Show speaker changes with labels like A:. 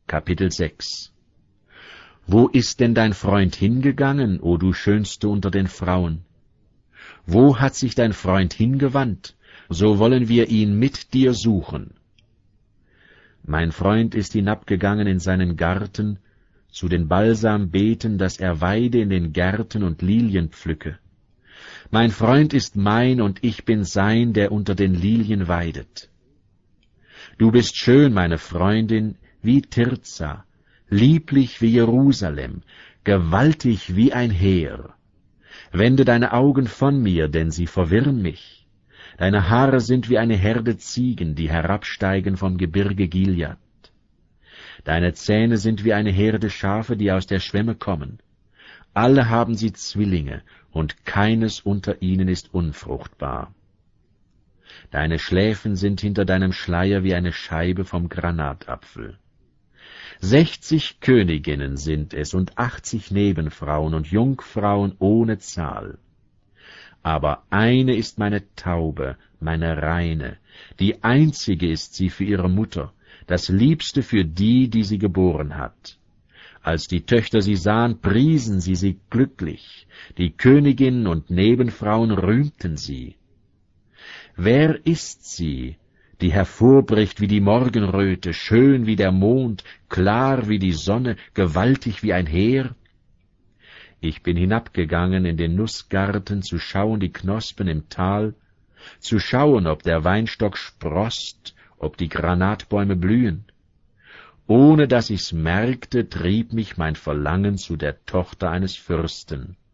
A: Kapitel 6. Wo ist denn dein Freund hingegangen, o du Schönste unter den Frauen? Wo hat sich dein Freund hingewandt? So wollen wir ihn mit dir suchen. Mein Freund ist hinabgegangen in seinen Garten, zu den Balsambeeten, dass er weide in den Gärten und Lilien pflücke. Mein Freund ist mein, und ich bin sein, der unter den Lilien weidet. Du bist schön, meine Freundin, wie Tirza, lieblich wie Jerusalem, gewaltig wie ein Heer. Wende deine Augen von mir, denn sie verwirren mich. Deine Haare sind wie eine Herde Ziegen, die herabsteigen vom Gebirge Gilead. Deine Zähne sind wie eine Herde Schafe, die aus der Schwemme kommen. Alle haben sie Zwillinge, und keines unter ihnen ist unfruchtbar. Deine Schläfen sind hinter deinem Schleier wie eine Scheibe vom Granatapfel. 60 Königinnen sind es und 80 Nebenfrauen und Jungfrauen ohne Zahl. Aber eine ist meine Taube, meine Reine, die einzige ist sie für ihre Mutter, das Liebste für die, die sie geboren hat. Als die Töchter sie sahen, priesen sie glücklich, die Königinnen und Nebenfrauen rühmten sie. Wer ist sie, die hervorbricht wie die Morgenröte, schön wie der Mond, klar wie die Sonne, gewaltig wie ein Heer? Ich bin hinabgegangen in den Nussgarten, zu schauen die Knospen im Tal, zu schauen, ob der Weinstock sproßt, ob die Granatbäume blühen. Ohne dass ich's merkte, trieb mich mein Verlangen zu der Tochter eines Fürsten.